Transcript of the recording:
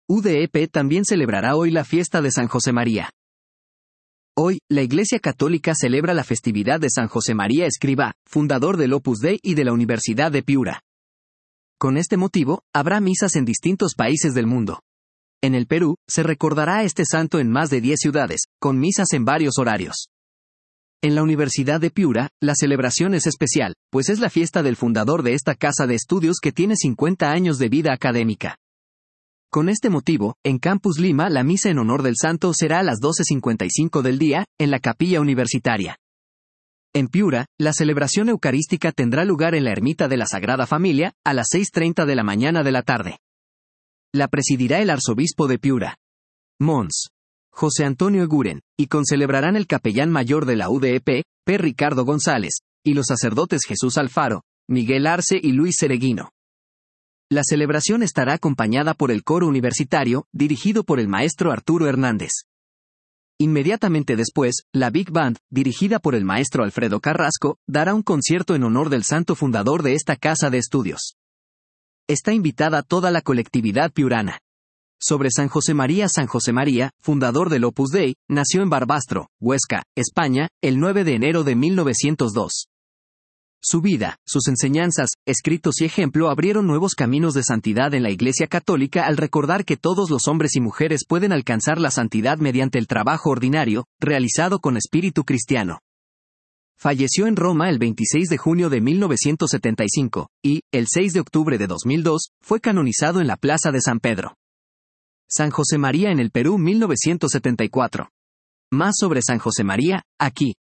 UDEP también celebrará hoy la fiesta de San Josemaría. Hoy, la Iglesia Católica celebra la festividad de San Josemaría Escrivá, fundador del Opus Dei y de la Universidad de Piura. Con este motivo, habrá misas en distintos países del mundo. En el Perú, se recordará a este santo en más de 10 ciudades, con misas en varios horarios. En la Universidad de Piura, la celebración es especial, pues es la fiesta del fundador de esta casa de estudios que tiene 50 años de vida académica. Con este motivo, en Campus Lima la misa en honor del santo será a las 12:55 del día, en la capilla universitaria. En Piura, la celebración eucarística tendrá lugar en la ermita de la Sagrada Familia, a las 6:30 de la mañana de la tarde. La presidirá el arzobispo de Piura, Mons. José Antonio Eguren, y concelebrarán el capellán mayor de la UDEP, P. Ricardo González, y los sacerdotes Jesús Alfaro, Miguel Arce y Luis Cereguino. La celebración estará acompañada por el coro universitario, dirigido por el maestro Arturo Hernández. Inmediatamente después, la Big Band, dirigida por el maestro Alfredo Carrasco, dará un concierto en honor del santo fundador de esta casa de estudios. Está invitada toda la colectividad piurana. Sobre San Josemaría. San Josemaría, fundador del Opus Dei, nació en Barbastro, Huesca, España, el 9 de enero de 1902. Su vida, sus enseñanzas, escritos y ejemplo abrieron nuevos caminos de santidad en la Iglesia Católica al recordar que todos los hombres y mujeres pueden alcanzar la santidad mediante el trabajo ordinario, realizado con espíritu cristiano. Falleció en Roma el 26 de junio de 1975, y, el 6 de octubre de 2002, fue canonizado en la Plaza de San Pedro. San Josemaría en el Perú 1974. Más sobre San Josemaría, aquí.